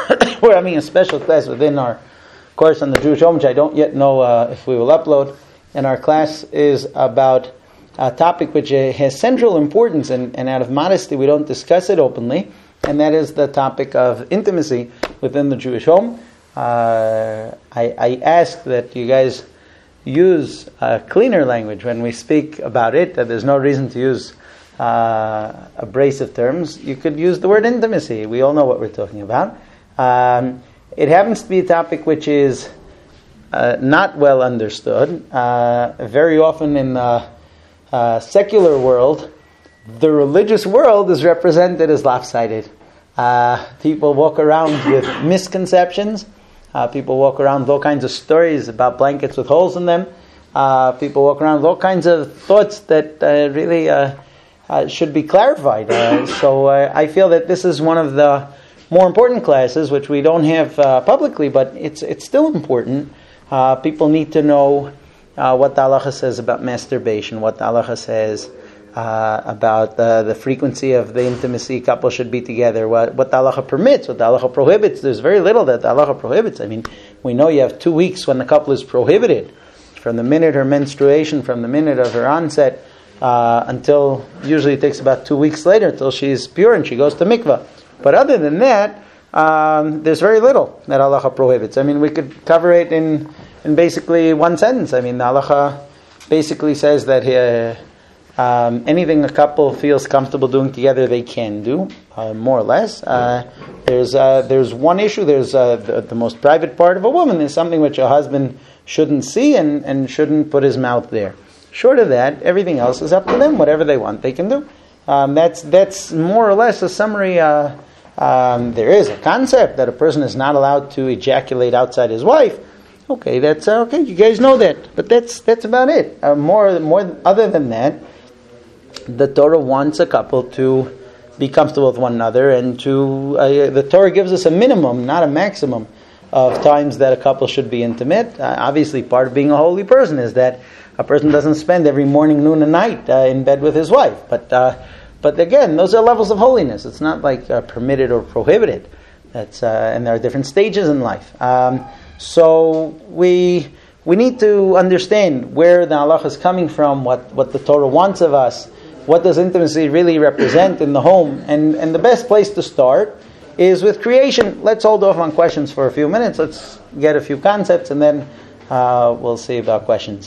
we're having a special class within our course on the Jewish home, which I don't yet know if we will upload. And our class is about a topic which has central importance, and out of modesty we don't discuss it openly, and that is the topic of intimacy within the Jewish home. I ask that you guys use cleaner language when we speak about it, that there's no reason to use abrasive terms. You could use the word intimacy. We all know what we're talking about. It happens to be a topic which is not well understood. Very often in the secular world, the religious world is represented as lopsided. People walk around with misconceptions. People walk around with all kinds of stories about blankets with holes in them. People walk around with all kinds of thoughts that really should be clarified. So I feel that this is one of the more important classes, which we don't have publicly, but it's still important. People need to know what the halacha says about masturbation, what the halacha says about the frequency of the intimacy couple should be together, what the halacha permits, what the halacha prohibits. There's very little that the halacha prohibits. I mean, we know you have 2 weeks when the couple is prohibited, from the minute her menstruation, from the minute of her onset, until, usually it takes about 2 weeks later, until she's pure and she goes to mikvah. But other than that, there's very little that halacha prohibits. I mean, we could cover it in basically one sentence. I mean, the halacha basically says that anything a couple feels comfortable doing together, they can do, more or less. There's one issue. There's the most private part of a woman is something which a husband shouldn't see and shouldn't put his mouth there. Short of that, everything else is up to them. Whatever they want, they can do. That's more or less a summary. There is a concept that a person is not allowed to ejaculate outside his wife. Okay, that's okay. You guys know that, but that's about it. More other than that, the Torah wants a couple to be comfortable with one another, and the Torah gives us a minimum, not a maximum, of times that a couple should be intimate. Obviously, part of being a holy person is that a person doesn't spend every morning, noon, and night in bed with his wife. But again, those are levels of holiness. It's not like permitted or prohibited. And there are different stages in life. So we need to understand where the halacha is coming from, what the Torah wants of us, what does intimacy really represent in the home, and the best place to start is with creation. Let's hold off on questions for a few minutes. Let's get a few concepts, and then we'll see about questions.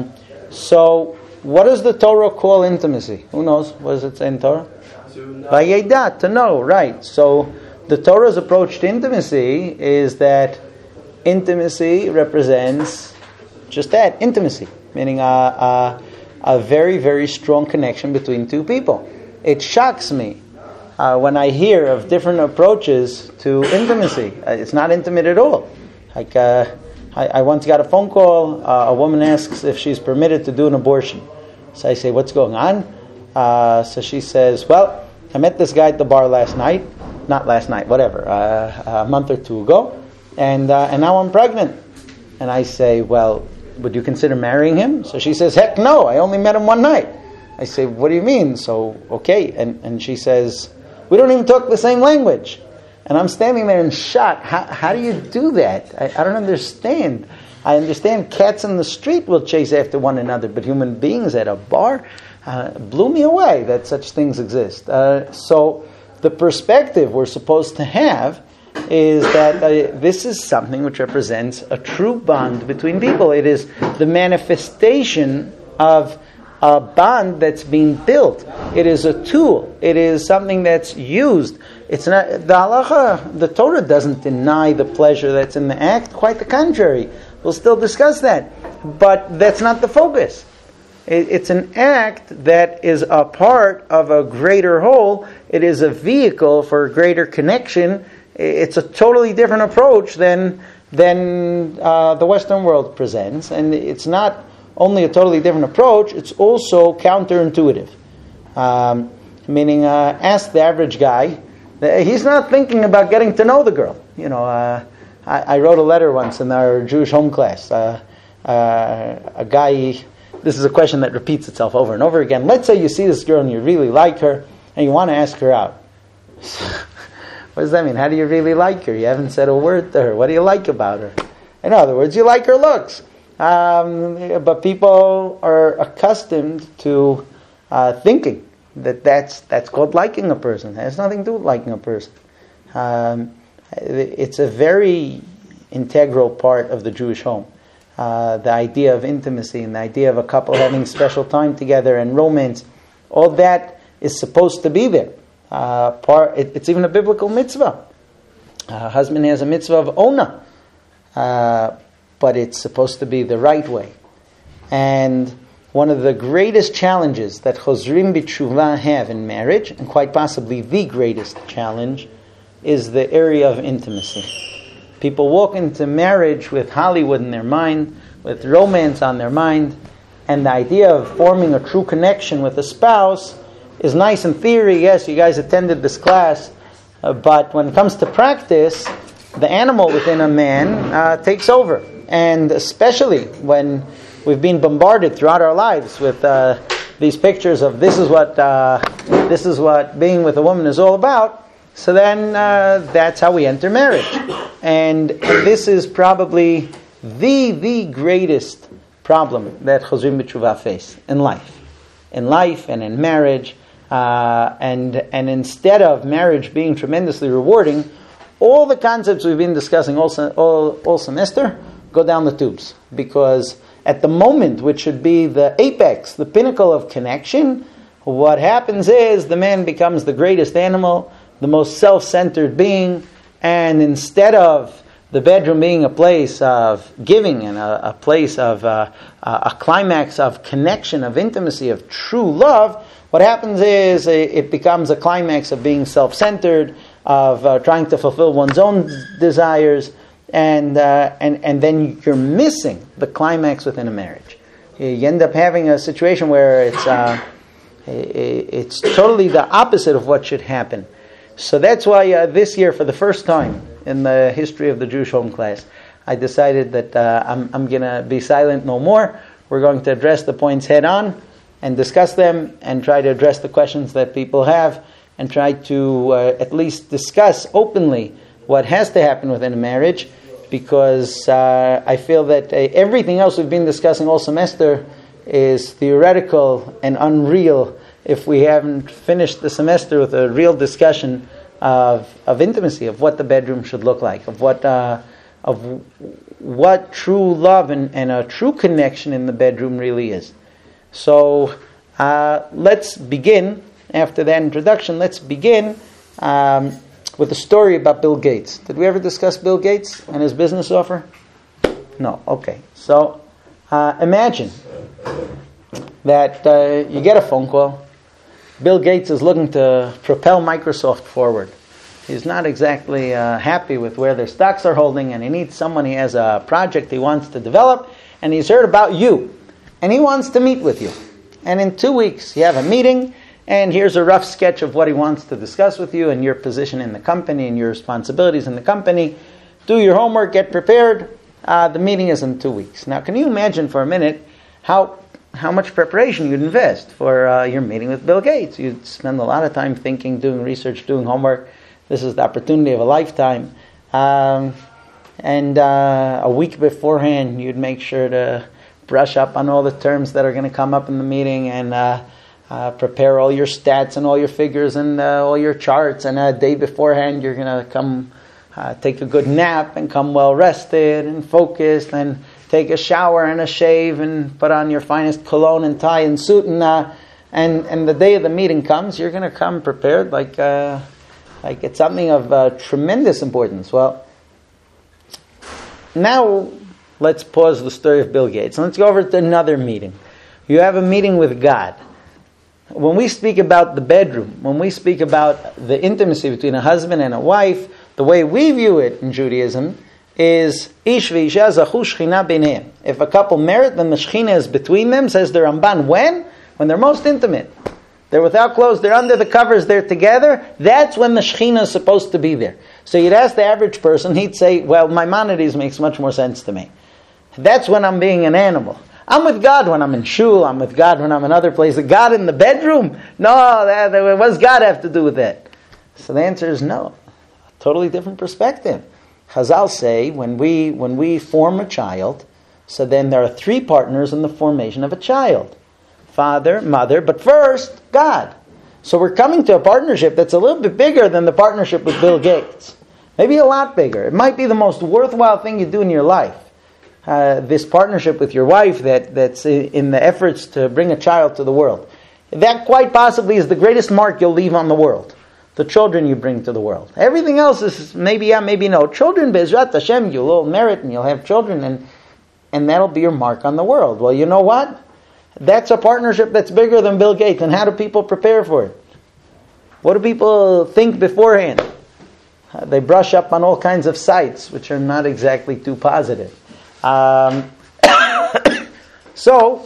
So, what does the Torah call intimacy? Who knows? What does it say in Torah? Vayeda, to know, right. So, the Torah's approach to intimacy is that intimacy represents just that, intimacy, meaning a very, very strong connection between two people. It shocks me when I hear of different approaches to intimacy. It's not intimate at all. Like, I once got a phone call. A woman asks if she's permitted to do an abortion. So I say, what's going on? So she says, well, I met this guy at the bar last night. Not last night, whatever. A month or two ago. And now I'm pregnant. And I say, well, would you consider marrying him? So she says, heck no, I only met him one night. I say, what do you mean? So, okay. And she says, we don't even talk the same language. And I'm standing there in shock. How do you do that? I don't understand. I understand cats in the street will chase after one another, but human beings at a bar blew me away that such things exist. So the perspective we're supposed to have is that this is something which represents a true bond between people. It is the manifestation of a bond that's being built. It is a tool. It is something that's used. It's not the halacha. The Torah doesn't deny the pleasure that's in the act. Quite the contrary. We'll still discuss that, but that's not the focus. It's an act that is a part of a greater whole. It is a vehicle for a greater connection. It's a totally different approach than the Western world presents, and it's not only a totally different approach, it's also counterintuitive. Meaning, ask the average guy, he's not thinking about getting to know the girl. I wrote a letter once in our Jewish home class. A guy, this is a question that repeats itself over and over again. Let's say you see this girl and you really like her, and you want to ask her out. What does that mean? How do you really like her? You haven't said a word to her. What do you like about her? In other words, you like her looks. But people are accustomed to thinking that's called liking a person. It has nothing to do with liking a person. It's a very integral part of the Jewish home. The idea of intimacy and the idea of a couple having special time together and romance, all that is supposed to be there. It's even a biblical mitzvah. A husband has a mitzvah of ona, but it's supposed to be the right way. And one of the greatest challenges that Chozrim B'Tshuvah have in marriage, and quite possibly the greatest challenge, is the area of intimacy. People walk into marriage with Hollywood in their mind, with romance on their mind, and the idea of forming a true connection with a spouse is nice in theory. Yes, you guys attended this class, but when it comes to practice, the animal within a man takes over. And especially when we've been bombarded throughout our lives with these pictures of this is what being with a woman is all about. So then that's how we enter marriage. And this is probably the greatest problem that Chozrim B'Tshuvah face in life and in marriage. And instead of marriage being tremendously rewarding, all the concepts we've been discussing all semester go down the tubes. Because at the moment, which should be the apex, the pinnacle of connection, what happens is the man becomes the greatest animal, the most self-centered being, and instead of the bedroom being a place of giving and a place of a climax of connection, of intimacy, of true love, what happens is it becomes a climax of being self-centered, of trying to fulfill one's own desires, and then you're missing the climax within a marriage. You end up having a situation where it's totally the opposite of what should happen. So that's why this year, for the first time in the history of the Jewish Home Class, I decided that I'm going to be silent no more. We're going to address the points head on and discuss them and try to address the questions that people have and try to at least discuss openly what has to happen within a marriage, because I feel that everything else we've been discussing all semester is theoretical and unreal if we haven't finished the semester with a real discussion of intimacy, of what the bedroom should look like, of what true love and a true connection in the bedroom really is. So let's begin, after that introduction, let's begin with a story about Bill Gates. Did we ever discuss Bill Gates and his business offer? No. Okay. So imagine that you get a phone call. Bill Gates is looking to propel Microsoft forward. He's not exactly happy with where their stocks are holding, and he needs someone. He has a project he wants to develop, and he's heard about you, and he wants to meet with you. And in 2 weeks, you have a meeting, and here's a rough sketch of what he wants to discuss with you and your position in the company and your responsibilities in the company. Do your homework, get prepared. The meeting is in 2 weeks. Now, can you imagine for a minute how much preparation you'd invest for your meeting with Bill Gates? You'd spend a lot of time thinking, doing research, doing homework. This is the opportunity of a lifetime. And a week beforehand, you'd make sure to brush up on all the terms that are going to come up in the meeting and prepare all your stats and all your figures and all your charts. And a day beforehand, you're going to come take a good nap and come well rested and focused and take a shower and a shave and put on your finest cologne and tie and suit. And the day of the meeting comes, you're going to come prepared like it's something of tremendous importance. Well, now let's pause the story of Bill Gates. Let's go over to another meeting. You have a meeting with God. When we speak about the bedroom, when we speak about the intimacy between a husband and a wife, the way we view it in Judaism is ish v'isha zachu shechina b'neihem. If a couple merit, then the shechina is between them, says the Ramban. When they're most intimate. They're without clothes, they're under the covers, they're together. That's when the shechina is supposed to be there. So you'd ask the average person, he'd say, well, Maimonides makes much more sense to me. That's when I'm being an animal. I'm with God when I'm in shul, I'm with God when I'm in other places. God in the bedroom? No, what does God have to do with that? So the answer is no. Totally different perspective. Chazal say when we form a child, so then there are three partners in the formation of a child. Father, mother, but first, God. So we're coming to a partnership that's a little bit bigger than the partnership with Bill Gates. Maybe a lot bigger. It might be the most worthwhile thing you do in your life. This partnership with your wife that's in the efforts to bring a child to the world. That quite possibly is the greatest mark you'll leave on the world. The children you bring to the world. Everything else is maybe yeah, maybe no. Children, Be'ezrat Hashem, you'll merit and you'll have children and that'll be your mark on the world. Well, you know what? That's a partnership that's bigger than Bill Gates. And how do people prepare for it? What do people think beforehand? They brush up on all kinds of sites, which are not exactly too positive. So,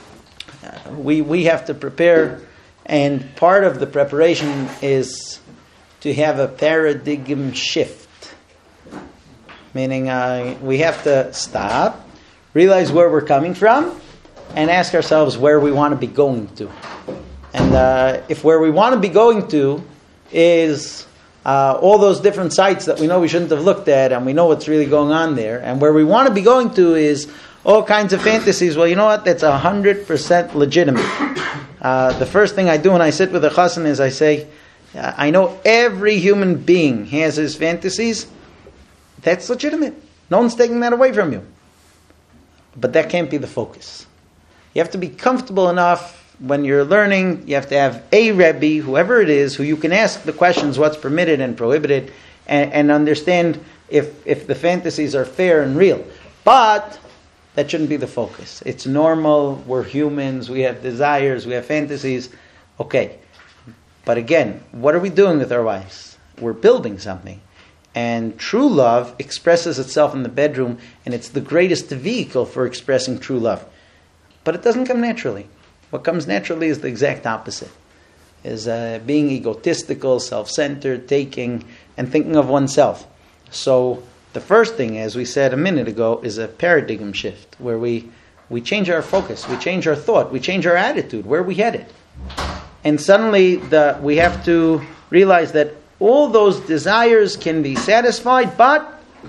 we have to prepare, and part of the preparation is to have a paradigm shift. Meaning, we have to stop, realize where we're coming from, and ask ourselves where we want to be going to. And if where we want to be going to is all those different sites that we know we shouldn't have looked at, and we know what's really going on there, and where we want to be going to is all kinds of fantasies, well, you know what? That's 100% legitimate. The first thing I do when I sit with a chassan is I say, I know every human being has his fantasies. That's legitimate. No one's taking that away from you. But that can't be the focus. You have to be comfortable enough when you're learning. You have to have a Rebbe, whoever it is, who you can ask the questions, what's permitted and prohibited, and understand if the fantasies are fair and real. But that shouldn't be the focus. It's normal. We're humans. We have desires. We have fantasies. Okay. But again, what are we doing with our wives? We're building something. And true love expresses itself in the bedroom, and it's the greatest vehicle for expressing true love. But it doesn't come naturally. What comes naturally is the exact opposite. Is being egotistical, self-centered, taking, and thinking of oneself. So the first thing, as we said a minute ago, is a paradigm shift, where we change our focus, we change our thought, we change our attitude, where we headed. And suddenly we have to realize that all those desires can be satisfied, but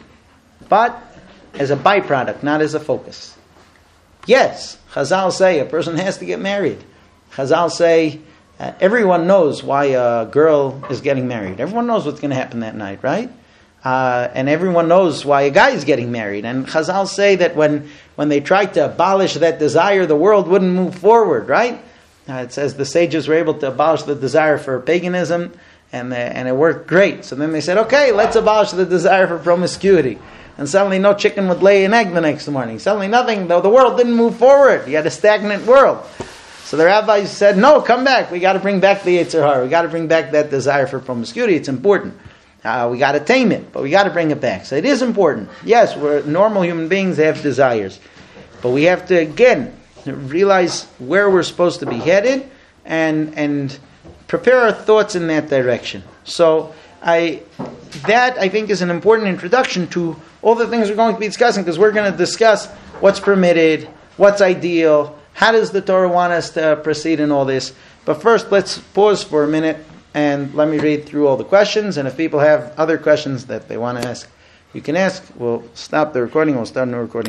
as a byproduct, not as a focus. Yes, Chazal say a person has to get married. Chazal say everyone knows why a girl is getting married. Everyone knows what's going to happen that night, right? And everyone knows why a guy is getting married. And Chazal say that when they tried to abolish that desire, the world wouldn't move forward, right? It says the sages were able to abolish the desire for paganism, and it worked great. So then they said, okay, let's abolish the desire for promiscuity. And suddenly no chicken would lay an egg the next morning. Suddenly nothing, though the world didn't move forward. You had a stagnant world. So the rabbis said, no, come back. We got to bring back the Yetzer Hara. We got to bring back that desire for promiscuity. It's important. We got to tame it, but we got to bring it back. So it is important. Yes, we're normal human beings, they have desires. But we have to, again, realize where we're supposed to be headed and prepare our thoughts in that direction. So I think is an important introduction to all the things we're going to be discussing, because we're going to discuss what's permitted, what's ideal, how does the Torah want us to proceed in all this. But first, let's pause for a minute and let me read through all the questions. And if people have other questions that they want to ask, you can ask. We'll stop the recording. We'll start a new recording.